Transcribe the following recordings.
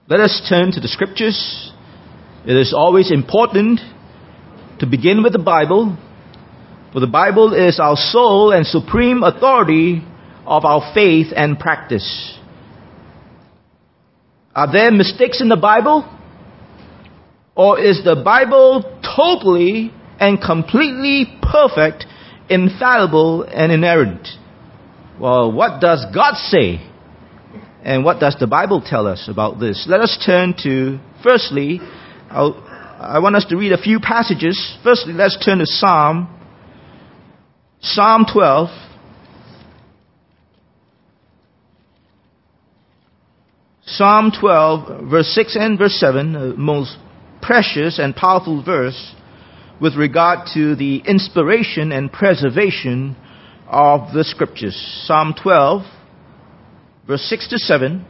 Let us turn to the Scriptures. It is always important to begin with the Bible, for the Bible is our sole and supreme authority of our faith and practice. Are there mistakes in the Bible? Or is the Bible totally and completely perfect, infallible, and inerrant? Well, what does God say? And what does the Bible tell us about this? Let us turn to, firstly, I want us to read a few passages. Firstly, let's turn to Psalm 12. Psalm 12, verse 6 and verse 7, the most precious and powerful verse with regard to the inspiration and preservation of the Scriptures. Psalm 12, verse 6 to 7.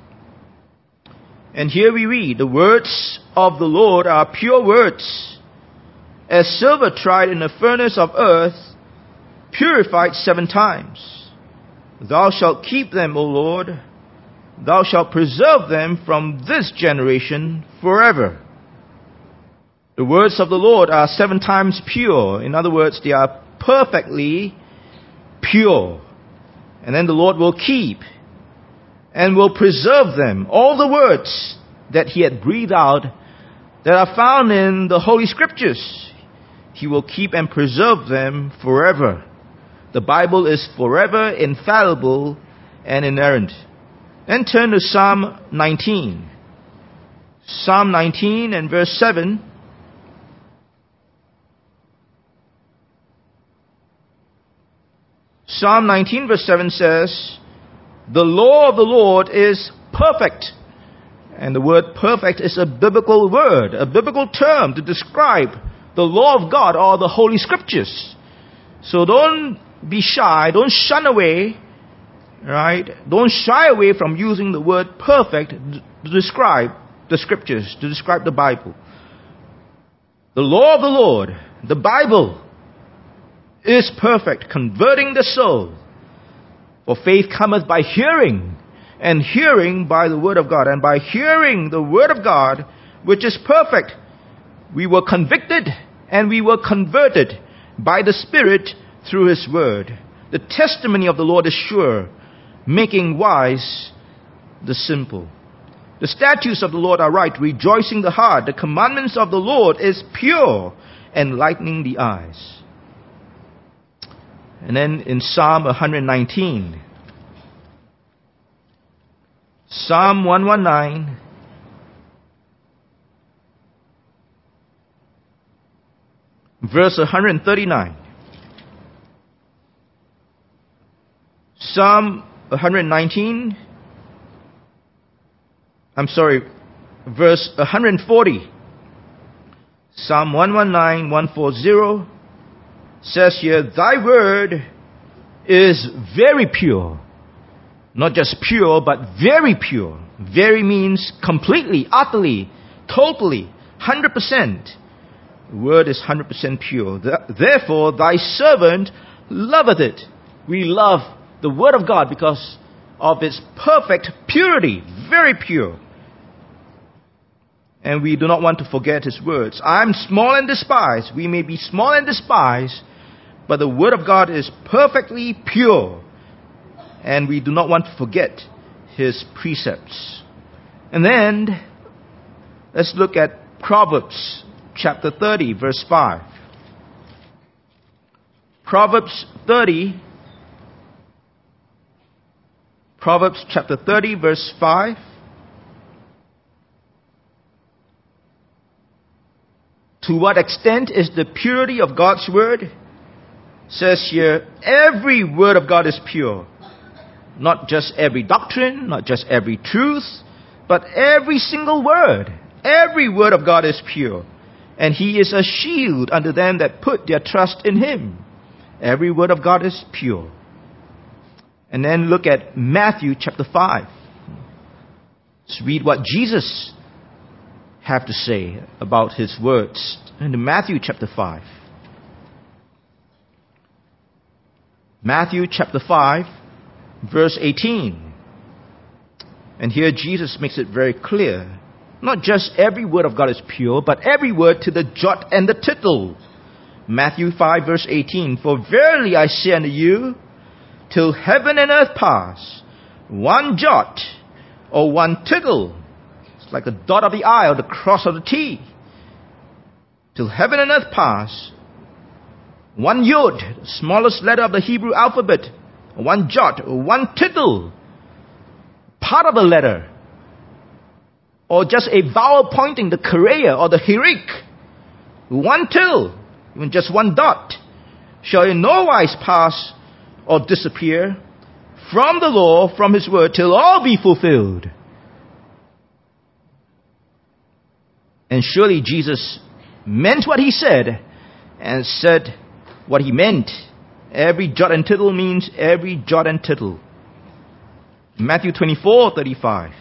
And here we read, "The words of the Lord are pure words, as silver tried in the furnace of earth, purified 7 times. Thou shalt keep them, O Lord. Thou shalt preserve them from this generation forever." The words of the Lord are 7 times pure. In other words, they are perfectly pure. And then the Lord will keep and will preserve them. All the words that He had breathed out that are found in the Holy Scriptures, He will keep and preserve them forever. The Bible is forever infallible and inerrant. Then turn to Psalm 19. Psalm 19 and verse 7. Psalm 19 verse 7 says, "The law of the Lord is perfect." And the word perfect is a biblical word, a biblical term to describe the law of God or the Holy Scriptures. So don't be shy, don't shun away, right? Don't shy away from using the word perfect to describe the Scriptures, to describe the Bible. The law of the Lord, the Bible, is perfect, converting the soul. For faith cometh by hearing, and hearing by the word of God. And by hearing the word of God, which is perfect, we were convicted and we were converted by the Spirit through His word. The testimony of the Lord is sure, making wise the simple. The statutes of the Lord are right, rejoicing the heart. The commandments of the Lord is pure, enlightening the eyes. And then in Psalm 119, Psalm 119, verse 139. Psalm 119, verse 140. Psalm 119, 140 says here, "Thy word is very pure." Not just pure, but very pure. Very means completely, utterly, totally, 100%. The word is 100% pure. Therefore, thy servant loveth it. We love the word of God because of its perfect purity, very pure. And we do not want to forget His words. "I'm small and despised." We may be small and despised, but the word of God is perfectly pure. And we do not want to forget His precepts. And then, let's look at Proverbs chapter 30, verse 5. Proverbs chapter 30, verse 5. To what extent is the purity of God's word? Says here, every word of God is pure. Not just every doctrine, not just every truth, but every single word. Every word of God is pure. And He is a shield unto them that put their trust in Him. Every word of God is pure. And then look at Matthew chapter 5. Let's read what Jesus have to say about His words in Matthew chapter 5. Matthew chapter 5, verse 18. And here Jesus makes it very clear. Not just every word of God is pure, but every word to the jot and the tittle. Matthew 5 verse 18, For verily I say unto you, till heaven and earth pass, one jot or one tittle, it's like a dot of the I or the cross of the T, till heaven and earth pass, one yod, the smallest letter of the Hebrew alphabet, one jot or one tittle, part of a letter, or just a vowel pointing, the kareia or the hirik, one till, even just one dot, shall in no wise pass or disappear from the law, from his word, till all be fulfilled. And surely Jesus meant what he said, and said what he meant. Every jot and tittle means every jot and tittle. Matthew 24:35.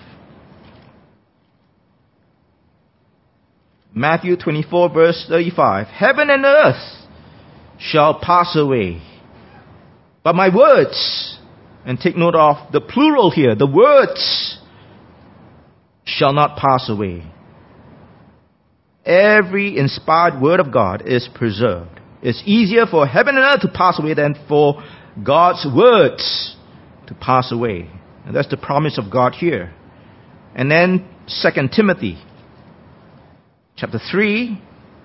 Matthew 24 verse 35. Heaven and earth shall pass away, but my words, and take note of the plural here, the words shall not pass away. Every inspired word of God is preserved. It's easier for heaven and earth to pass away than for God's words to pass away. And that's the promise of God here. And then 2 Timothy chapter 3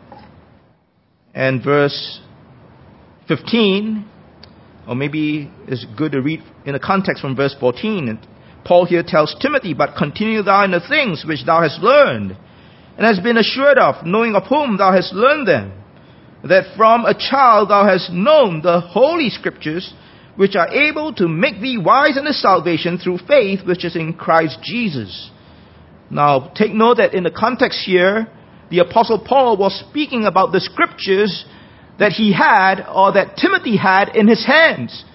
and verse 15, or maybe it's good to read in the context from verse 14. And Paul here tells Timothy, But continue thou in the things which thou hast learned, and hast been assured of, knowing of whom thou hast learned them, that from a child thou hast known the holy scriptures, which are able to make thee wise unto salvation through faith which is in Christ Jesus. Now, take note that in the context here, the Apostle Paul was speaking about the scriptures that he had, or that Timothy had in his hands.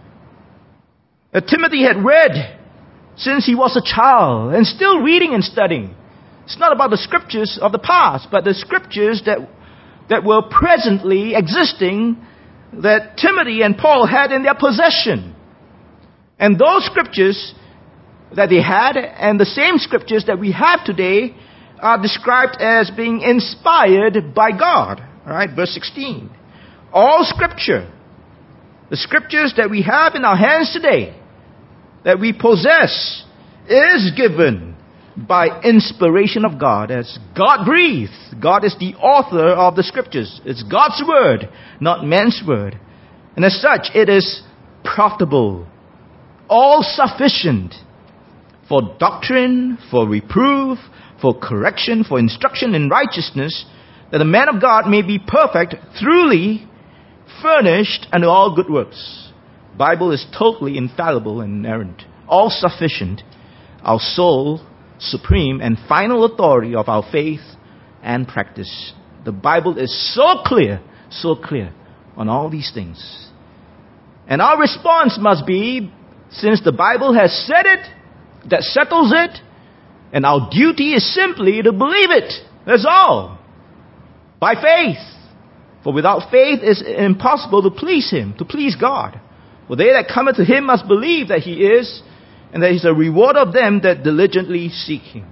That Timothy had read since he was a child, and still reading and studying. It's not about the scriptures of the past, but the scriptures that were presently existing, that Timothy and Paul had in their possession. And those scriptures that they had, and the same scriptures that we have today, are described as being inspired by God. All right, verse 16. All scripture, the scriptures that we have in our hands today, that we possess, is given by inspiration of God, as God breathed. God is the author of the scriptures. It's God's word, not man's word. And as such, it is profitable, all sufficient for doctrine, for reproof, for correction, for instruction in righteousness, that the man of God may be perfect, truly furnished unto all good works. Bible is totally infallible and inerrant, all sufficient, our sole, supreme, and final authority of our faith and practice. The Bible is so clear on all these things. And our response must be, since the Bible has said it, that settles it, and our duty is simply to believe it. That's all. By faith. For without faith it is impossible to please Him, to please God. For they that come to Him must believe that He is, and that He is a reward of them that diligently seek Him.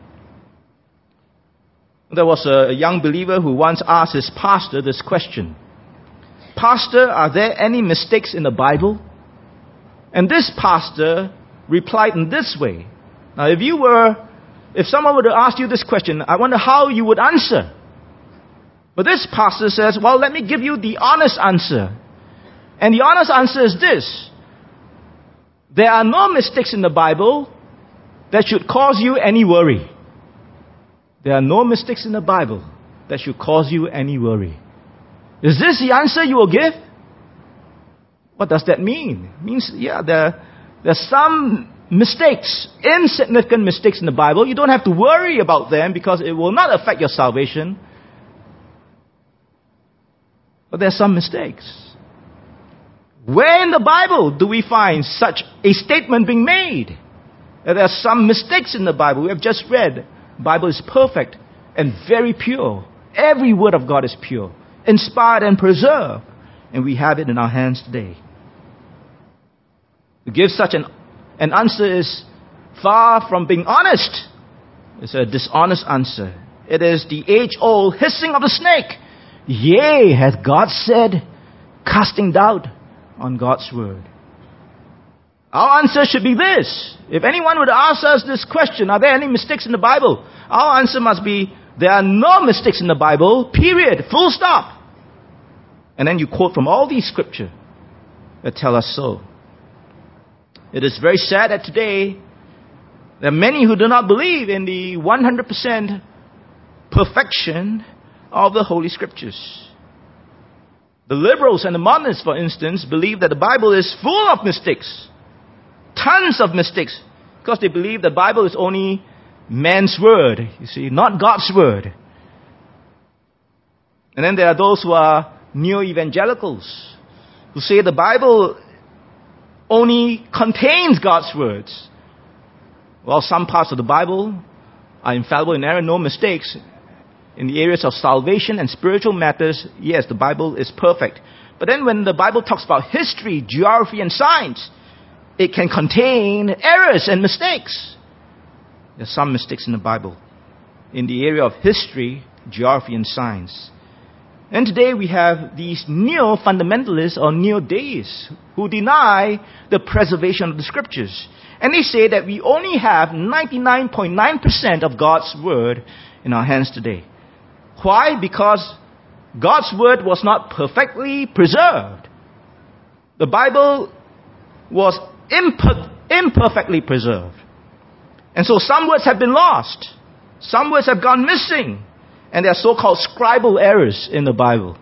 There was a young believer who once asked his pastor this question. Pastor, are there any mistakes in the Bible? And this pastor replied in this way. Now, if someone were to ask you this question, I wonder how you would answer. But this pastor says, well, let me give you the honest answer. And the honest answer is this. There are no mistakes in the Bible that should cause you any worry. There are no mistakes in the Bible that should cause you any worry. Is this the answer you will give? What does that mean? It means, there are some mistakes, insignificant mistakes in the Bible. You don't have to worry about them because it will not affect your salvation. But there are some mistakes. Where in the Bible do we find such a statement being made? That there are some mistakes in the Bible. We have just read. The Bible is perfect and very pure. Every word of God is pure, inspired and preserved. And we have it in our hands today. To give such an answer is far from being honest. It's a dishonest answer. It is the age-old hissing of the snake. Yea, hath God said, casting doubt on God's word. Our answer should be this. If anyone would ask us this question, are there any mistakes in the Bible? Our answer must be, there are no mistakes in the Bible, period, full stop. And then you quote from all these scriptures that tell us so. It is very sad that today, there are many who do not believe in the 100% perfection of the Holy Scriptures. The liberals and the modernists, for instance, believe that the Bible is full of mistakes. Tons of mistakes. Because they believe the Bible is only man's word. You see, not God's word. And then there are those who are neo-evangelicals, who say the Bible only contains God's words. While some parts of the Bible are infallible, inerrant, no mistakes, in the areas of salvation and spiritual matters, yes, the Bible is perfect. But then when the Bible talks about history, geography, and science, it can contain errors and mistakes. There are some mistakes in the Bible in the area of history, geography, and science. And today we have these neo-fundamentalists or neo-deists who deny the preservation of the Scriptures. And they say that we only have 99.9% of God's Word in our hands today. Why? Because God's Word was not perfectly preserved. The Bible was imperfectly preserved. And so some words have been lost. Some words have gone missing. And there are so-called scribal errors in the Bible.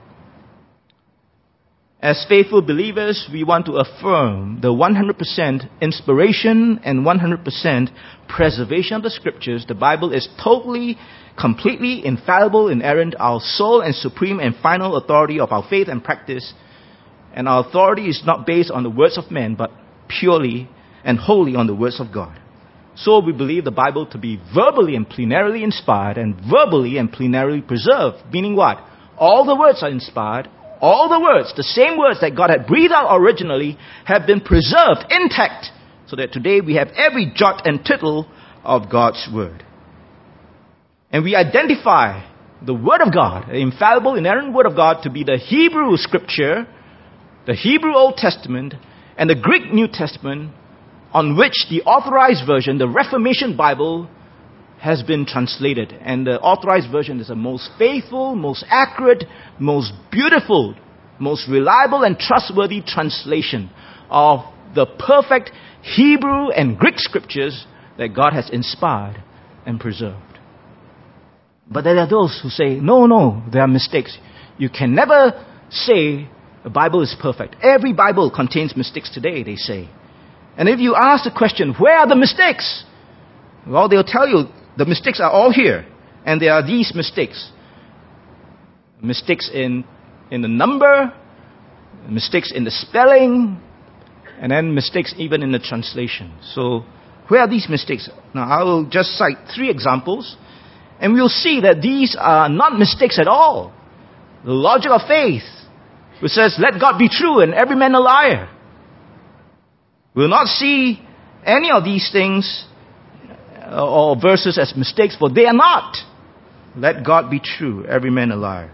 As faithful believers, we want to affirm the 100% inspiration and 100% preservation of the Scriptures. The Bible is totally, completely infallible, inerrant, our sole and supreme and final authority of our faith and practice. And our authority is not based on the words of men, but purely and wholly on the words of God. So we believe the Bible to be verbally and plenarily inspired and verbally and plenarily preserved. Meaning what? All the words are inspired. All the words, the same words that God had breathed out originally, have been preserved intact. So that today we have every jot and tittle of God's Word. And we identify the Word of God, the infallible, inerrant Word of God, to be the Hebrew Scripture, the Hebrew Old Testament, and the Greek New Testament, on which the Authorized Version, the Reformation Bible, has been translated. And the Authorized Version is the most faithful, most accurate, most beautiful, most reliable and trustworthy translation of the perfect Hebrew and Greek scriptures that God has inspired and preserved. But there are those who say, no, there are mistakes. You can never say the Bible is perfect. Every Bible contains mistakes today, they say. And if you ask the question, where are the mistakes? Well, they'll tell you the mistakes are all here. And there are these mistakes. Mistakes in the number, mistakes in the spelling, and then mistakes even in the translation. So, where are these mistakes? Now, I will just cite 3 examples. And we'll see that these are not mistakes at all. The logic of faith, which says, let God be true and every man a liar. We'll not see any of these things or verses as mistakes, for they are not. Let God be true, every man a liar.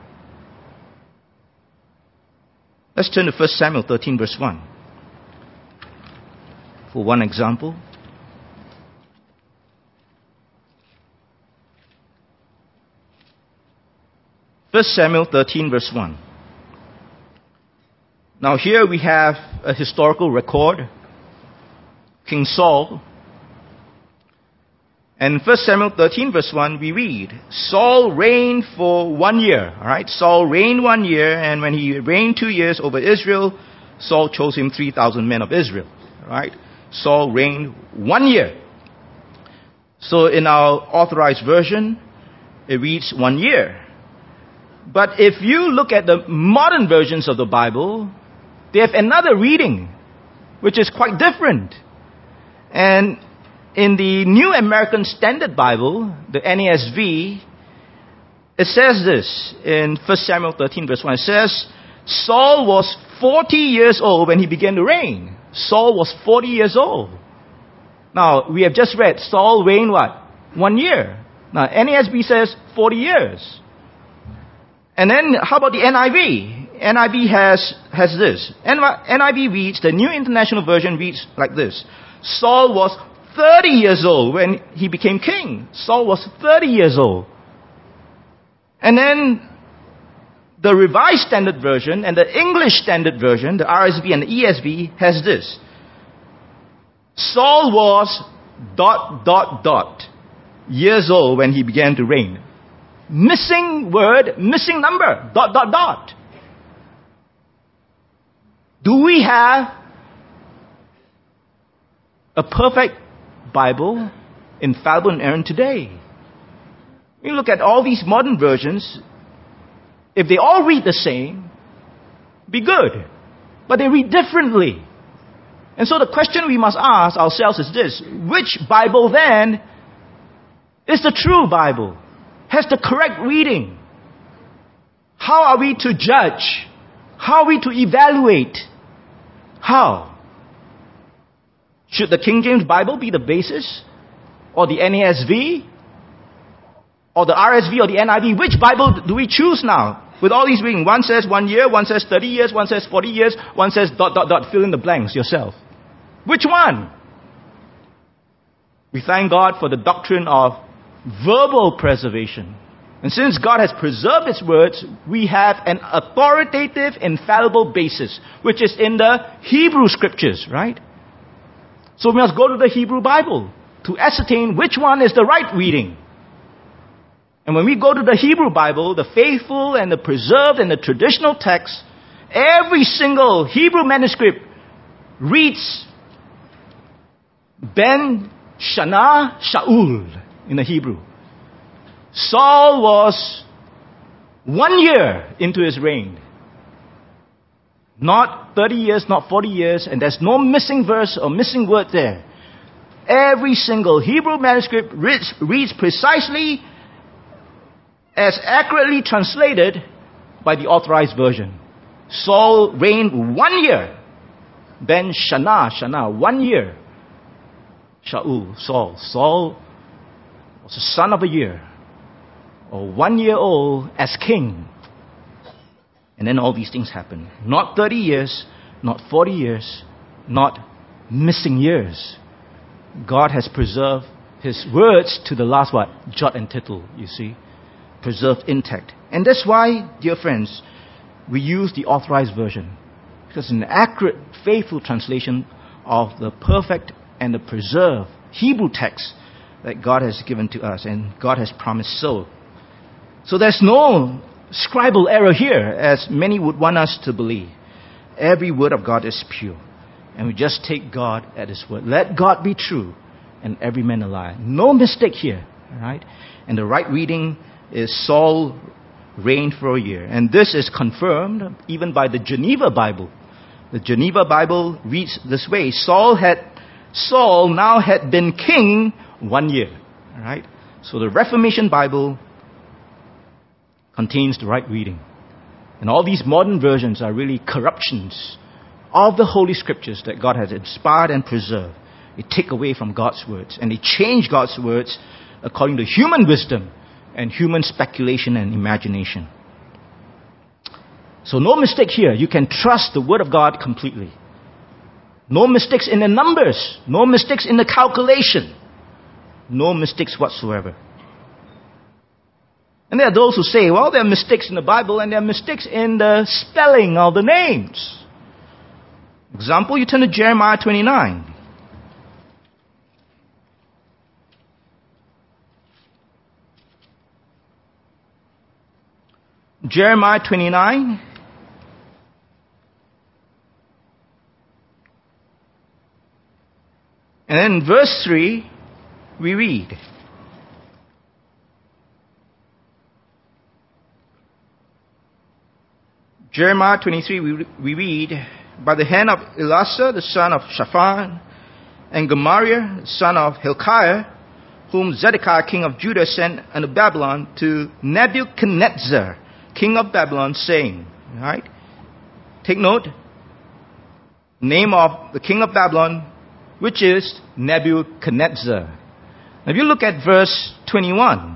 Let's turn to 1 Samuel 13 verse 1. For one example. First Samuel 13 verse 1. Now here we have a historical record. King Saul. And 1 Samuel 13 verse 1 we read, Saul reigned for 1 year. Alright, Saul reigned 1 year, and when he reigned 2 years over Israel, Saul chose him 3,000 men of Israel. Alright, Saul reigned 1 year. So in our Authorized Version, it reads 1 year. But if you look at the modern versions of the Bible, they have another reading, which is quite different. And in the New American Standard Bible, the NASV, it says this in 1 Samuel 13 verse 1. It says, Saul was 40 years old when he began to reign. Saul was 40 years old. Now, we have just read Saul reigned what? 1 year. Now, NASB says 40 years. And then, how about the NIV? NIV has this. NIV reads, the New International Version reads like this. Saul was 30 years old when he became king. Saul was 30 years old. And then, the Revised Standard Version and the English Standard Version, the RSV and the ESV, has this. Saul was ... years old when he began to reign. Missing word, missing number, ... Do we have a perfect Bible, infallible and inerrant today? We look at all these modern versions. If they all read the same, be good. But they read differently. And so the question we must ask ourselves is this. Which Bible then is the true Bible? Has the correct reading? How are we to judge? How are we to evaluate? How? Should the King James Bible be the basis? Or the NASV? Or the RSV or the NIV? Which Bible do we choose now? With all these readings, one says 1 year, one says 30 years, one says 40 years, one says ... Fill in the blanks yourself. Which one? We thank God for the doctrine of verbal preservation. And since God has preserved His words, we have an authoritative, infallible basis, which is in the Hebrew Scriptures, right? So we must go to the Hebrew Bible to ascertain which one is the right reading. And when we go to the Hebrew Bible, the faithful and the preserved and the traditional text, every single Hebrew manuscript reads Ben Shana Shaul in the Hebrew. Saul was 1 year into his reign. Not 30 years, not 40 years, and there's no missing verse or missing word there. Every single Hebrew manuscript reads precisely as accurately translated by the Authorized Version. Saul reigned 1 year. Ben Shana, 1 year. Shaul, Saul. Saul was the son of a year, or 1 year old as king. And then all these things happen. Not 30 years, not 40 years, not missing years. God has preserved His words to the last what? Jot and tittle, you see. Preserved intact. And that's why, dear friends, we use the Authorized Version. Because it's an accurate, faithful translation of the perfect and the preserved Hebrew text that God has given to us, and God has promised so. So there's no scribal error here, as many would want us to believe. Every word of God is pure. And we just take God at His word. Let God be true and every man a liar. No mistake here. Right? And the right reading is Saul reigned for a year. And this is confirmed even by the Geneva Bible. The Geneva Bible reads this way. Saul now had been king 1 year. Right? So the Reformation Bible contains the right reading. And all these modern versions are really corruptions of the Holy Scriptures that God has inspired and preserved. They take away from God's words, and they change God's words according to human wisdom and human speculation and imagination. So no mistake here. You can trust the Word of God completely. No mistakes in the numbers. No mistakes in the calculation. No mistakes whatsoever. And there are those who say, well, there are mistakes in the Bible and there are mistakes in the spelling of the names. Example, you turn to Jeremiah 29. Jeremiah 29. And then in verse 3, we read. Jeremiah 23, we read, by the hand of Elasah, the son of Shaphan, and Gemariah, son of Hilkiah, whom Zedekiah, king of Judah, sent unto Babylon to Nebuchadnezzar, king of Babylon, saying, right? Take note, name of the king of Babylon which is Nebuchadnezzar. Now, if you look at verse 21,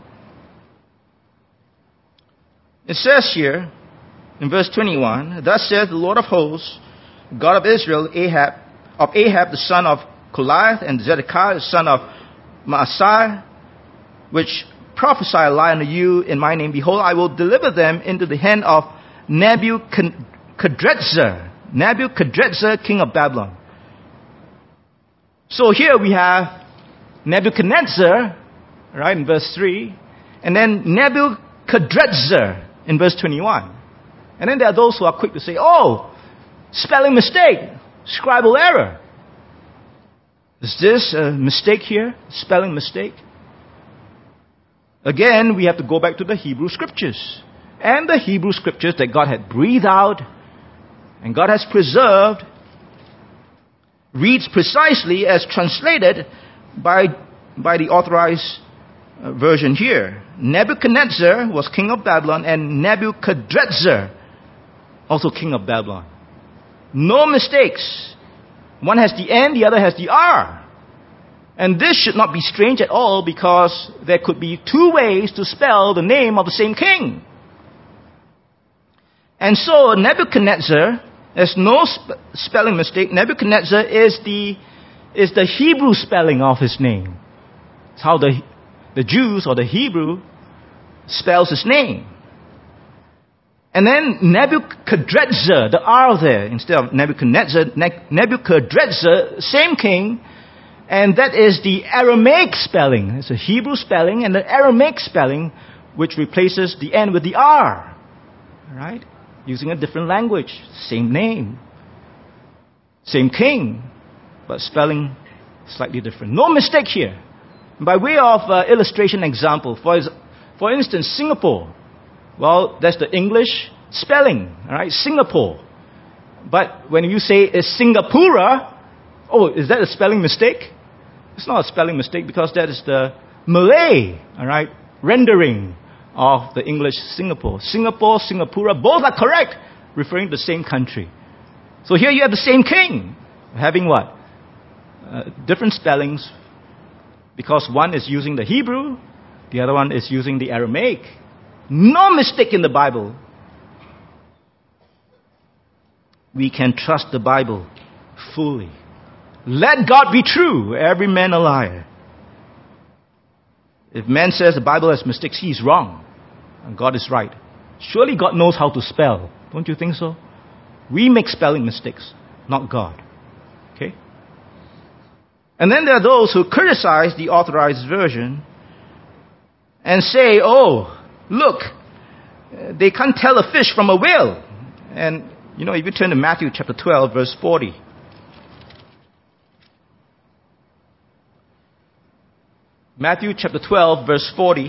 it says here, in verse 21, thus says the Lord of hosts, God of Israel, Ahab the son of Goliath, and Zedekiah the son of Maaseiah, which prophesy a lie unto you in my name. Behold, I will deliver them into the hand of Nebuchadnezzar, king of Babylon. So here we have Nebuchadnezzar, right, in verse 3, and then Nebuchadnezzar in verse 21. And then there are those who are quick to say, oh, spelling mistake, scribal error. Is this a mistake here? Spelling mistake? Again, we have to go back to the Hebrew Scriptures. And the Hebrew Scriptures that God had breathed out and God has preserved reads precisely as translated by the authorized version here. Nebuchadnezzar was king of Babylon, and Nebuchadnezzar also king of Babylon. No mistakes. One has the N, the other has the R. And this should not be strange at all, because there could be two ways to spell the name of the same king. And so Nebuchadnezzar, there's no spelling mistake. Nebuchadnezzar is the Hebrew spelling of his name. It's how the Jews or the Hebrew spells his name. And then Nebuchadnezzar, the R there, instead of Nebuchadnezzar, same king, and that is the Aramaic spelling. It's a Hebrew spelling and the Aramaic spelling, which replaces the N with the R. Right? Using a different language. Same name. Same king, but spelling slightly different. No mistake here. By way of illustration example, for instance, Singapore. Well, that's the English spelling, all right? Singapore. But when you say it's Singapura, oh, is that a spelling mistake? It's not a spelling mistake, because that is the Malay, all right, rendering of the English Singapore. Singapore, Singapura, both are correct, referring to the same country. So here you have the same king, having what? Different spellings, because one is using the Hebrew, the other one is using the Aramaic. No mistake in the Bible. We can trust the Bible fully. Let God be true, every man a liar. If man says the Bible has mistakes, he is wrong, and God is right. Surely God knows how to spell. Don't you think so? We make spelling mistakes, not God. Okay? And then there are those who criticize the authorized version and say, oh, look, they can't tell a fish from a whale. And, if you turn to Matthew chapter 12, verse 40. Matthew chapter 12, verse 40.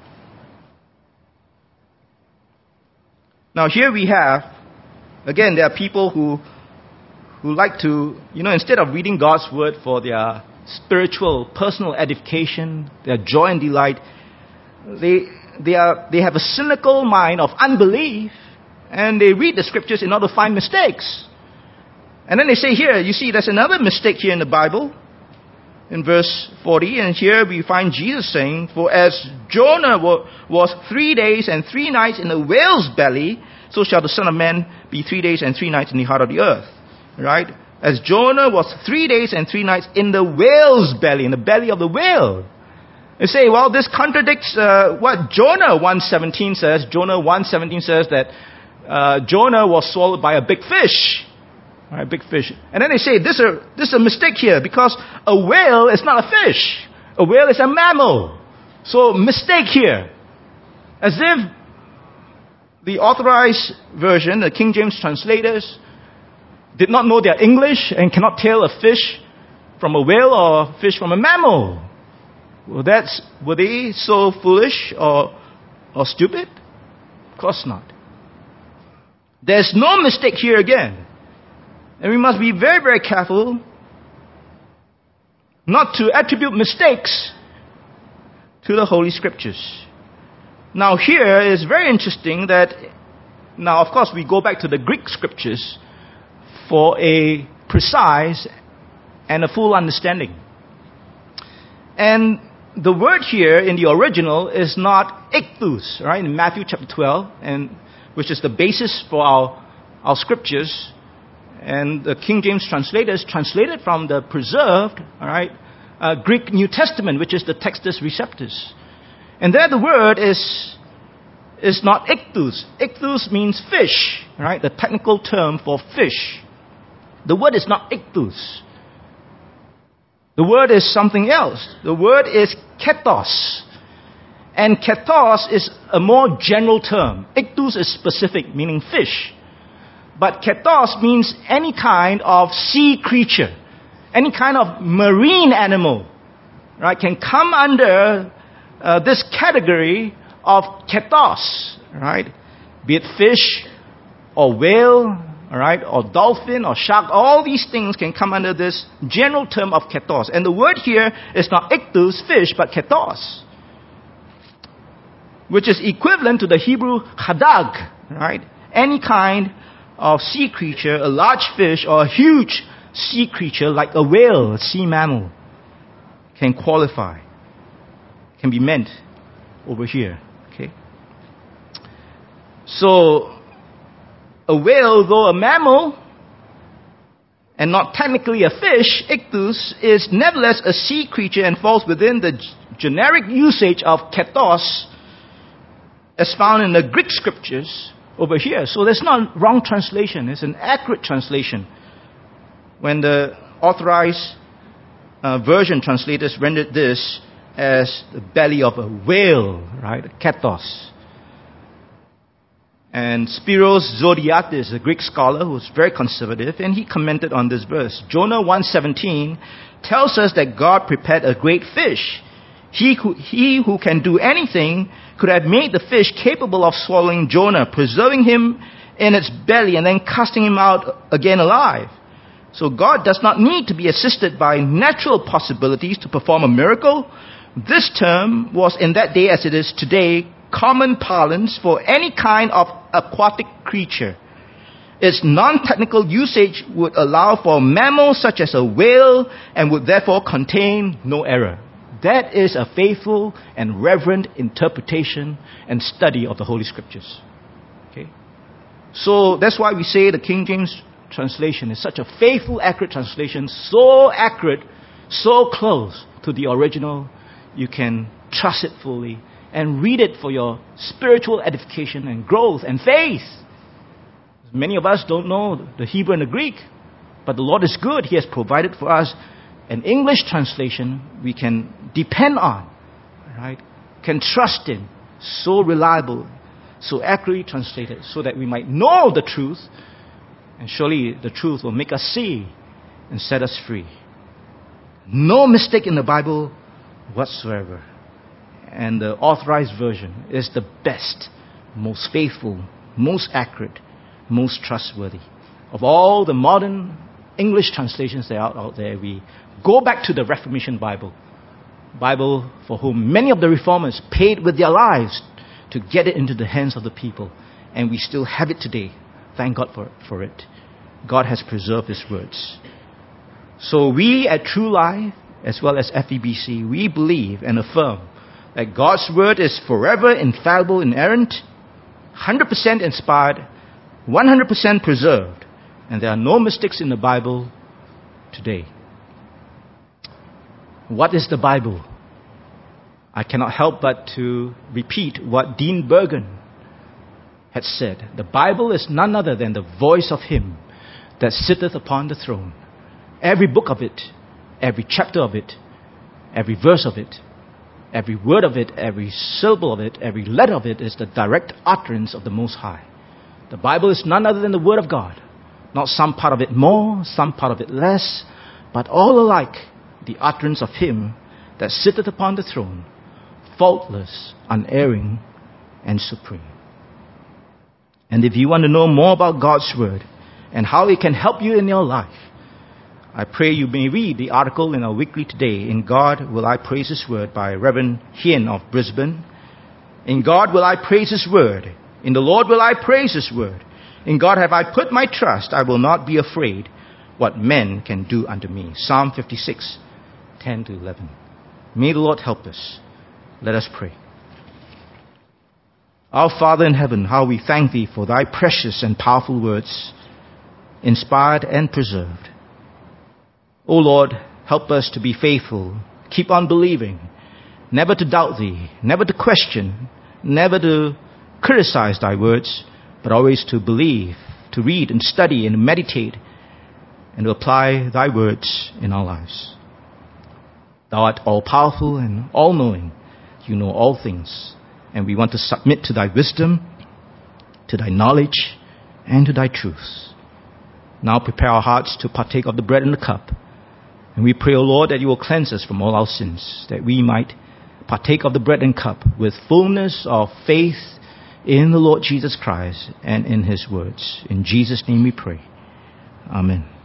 Now here we have, again, there are people who like to, instead of reading God's word for their spiritual, personal edification, their joy and delight, they have a cynical mind of unbelief, and they read the scriptures in order to find mistakes. And then they say here, you see, there's another mistake here in the Bible, in verse 40, and here we find Jesus saying, for as Jonah was 3 days and 3 nights in the whale's belly, so shall the Son of Man be 3 days and 3 nights in the heart of the earth. Right? As Jonah was 3 days and 3 nights in the whale's belly, in the belly of the whale. They say, well, this contradicts what Jonah 1:17 says. Jonah 1:17 says that Jonah was swallowed by a big fish. All right, big fish. And then they say, this is a mistake here, because a whale is not a fish. A whale is a mammal. So, mistake here. As if the authorized version, the King James translators, did not know their English and cannot tell a fish from a whale or a fish from a mammal. Well, were they so foolish or stupid? Of course not. There's no mistake here again. And we must be very, very careful not to attribute mistakes to the Holy Scriptures. Now here is very interesting that, now of course we go back to the Greek Scriptures for a precise and a full understanding. And the word here in the original is not ichthus, right? In Matthew chapter 12, and which is the basis for our scriptures. And the King James translators translated from the preserved, all right, Greek New Testament, which is the Textus Receptus. And there the word is not ichthus. Ichthus means fish, right? The technical term for fish. The word is not ichthus. The word is something else. The word is ketos. And ketos is a more general term. Ichthus is specific, meaning fish. But ketos means any kind of sea creature, any kind of marine animal, right, can come under this category of ketos, right? Be it fish or whale, all right, or dolphin or shark, all these things can come under this general term of ketos. And the word here is not ichthus, fish, but ketos, which is equivalent to the Hebrew hadag, right? Any kind of sea creature, a large fish or a huge sea creature like a whale, a sea mammal, can qualify, can be meant over here. Okay. So, a whale, though a mammal and not technically a fish, ichthus, is nevertheless a sea creature and falls within the generic usage of ketos as found in the Greek scriptures over here. So there's not wrong translation. It's an accurate translation. When the authorized version translators rendered this as the belly of a whale, right? Ketos. And Spiros Zodhiates, a Greek scholar who was very conservative, and he commented on this verse. Jonah 1:17 tells us that God prepared a great fish. He who can do anything could have made the fish capable of swallowing Jonah, preserving him in its belly and then casting him out again alive. So God does not need to be assisted by natural possibilities to perform a miracle. This term was in that day, as it is today, common parlance for any kind of aquatic creature. Its non-technical usage would allow for mammals such as a whale and would therefore contain no error. That is a faithful and reverent interpretation and study of the Holy Scriptures. Okay? So that's why we say the King James translation is such a faithful, accurate translation, so accurate, so close to the original, you can trust it fully and read it for your spiritual edification and growth and faith. Many of us don't know the Hebrew and the Greek, but the Lord is good. He has provided for us an English translation we can depend on, right? Can trust in, so reliable, so accurately translated, so that we might know the truth, and surely the truth will make us see and set us free. No mistake in the Bible whatsoever. And the authorized version is the best, most faithful, most accurate, most trustworthy. Of all the modern English translations that are out there, we go back to the Reformation Bible for whom many of the reformers paid with their lives to get it into the hands of the people. And we still have it today. Thank God for it. God has preserved His words. So we at True Life, as well as FEBC, we believe and affirm that God's Word is forever infallible, inerrant, 100% inspired, 100% preserved. And there are no mistakes in the Bible today. What is the Bible? I cannot help but to repeat what Dean Bergen had said. The Bible is none other than the voice of Him that sitteth upon the throne. Every book of it, every chapter of it, every verse of it, every word of it, every syllable of it, every letter of it is the direct utterance of the Most High. The Bible is none other than the Word of God. Not some part of it more, some part of it less, but all alike the utterance of Him that sitteth upon the throne, faultless, unerring, and supreme. And if you want to know more about God's Word and how it can help you in your life, I pray you may read the article in our weekly today, In God Will I Praise His Word, by Reverend Hien of Brisbane. In God will I praise His Word. In the Lord will I praise His Word. In God have I put my trust. I will not be afraid. what men can do unto me. Psalm 56, 10 to 11. May the Lord help us. Let us pray. Our Father in heaven, how we thank Thee for Thy precious and powerful words, inspired and preserved. O Lord, help us to be faithful, keep on believing, never to doubt Thee, never to question, never to criticize Thy words, but always to believe, to read and study and meditate, and to apply Thy words in our lives. Thou art all-powerful and all-knowing. You know all things. And we want to submit to Thy wisdom, to Thy knowledge, and to Thy truths. Now prepare our hearts to partake of the bread and the cup. And we pray, O Lord, that You will cleanse us from all our sins, that we might partake of the bread and cup with fullness of faith in the Lord Jesus Christ and in His words. In Jesus' name we pray. Amen.